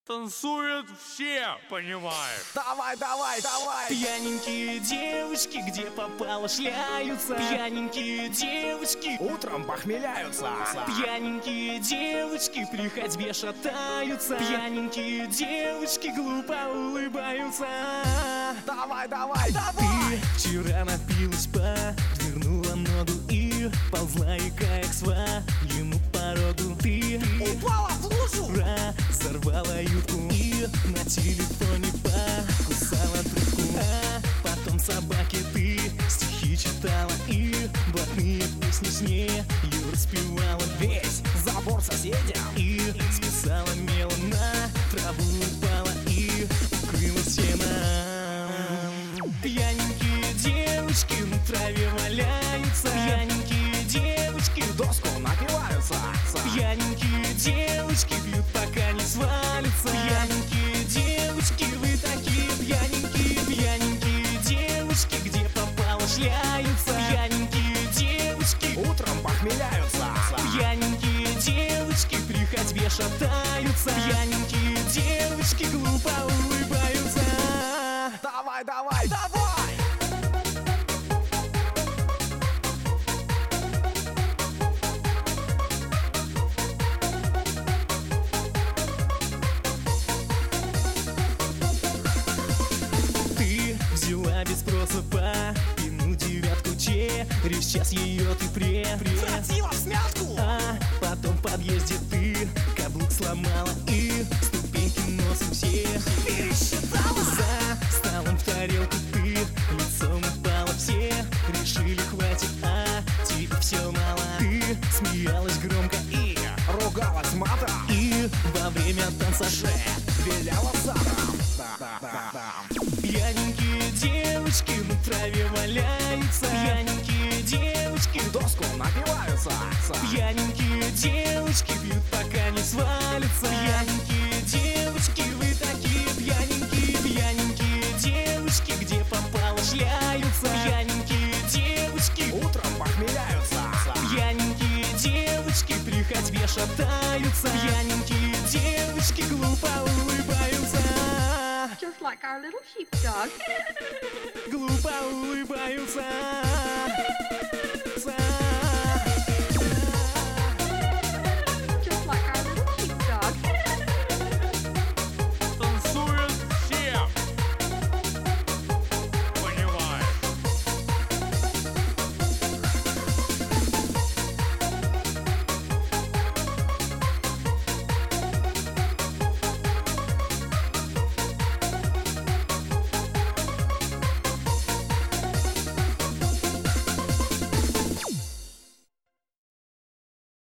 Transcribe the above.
Танцуют все, понимаешь? Давай, давай, давай! Пьяненькие девочки, где попало, шляются. Пьяненькие девочки утром похмеляются. Пьяненькие девочки при ходьбе шатаются. Пьяненькие девочки глупо улыбаются. Давай, давай, давай! Ты вчера напилась, подвернула ногу и ползла, икая к своему порогу. Ты упала в лужу, разорвала юбку и на телефоне покусала трубку. А потом собаке ты стихи читала и блатные песни с нею распевала. Весь забор соседям и списала мелом, на траву упала и укрылась сеном. Пьяненькие девочки на траве валяются. Пьяненькие девочки в доску напиваются. Пьяненькие девочки пьют, пока не свалятся. Пьяненькие девочки, вы такие пьяненькие. Пьяненькие девочки, где попало, шляются. Пьяненькие девочки утром похмеляются. Пьяненькие девочки при ходьбе шатаются. Пьяненькие девочки глупо улыбаются. Давай, давай, давай! Ты взяла без спроса по пину девятку, сейчас ее ты вратила в смятку. А потом в подъезде ты каблук сломала и ступеньки носом все пересчитала. За столом в тарелку ты лицом упала. Все решили, хватит, а тебе все мало. Ты смеялась громко и ругалась матом. И во время танца виляла задом. Пьяненькие девочки на траве валяются. Пьяненькие девочки в доску напиваются. Пьяненькие девочки пьют, пока не свалятся. Пьяненькие девочки, вы такие пьяненькие. Пьяненькие девочки, где попало, шляются. Пьяненькие девочки утром похмеляются. Пьяненькие девочки при ходьбе шатаются. Пьяненькие девочки глупо улыбаются. Just like our little sheepdog. Глупо улыбаются.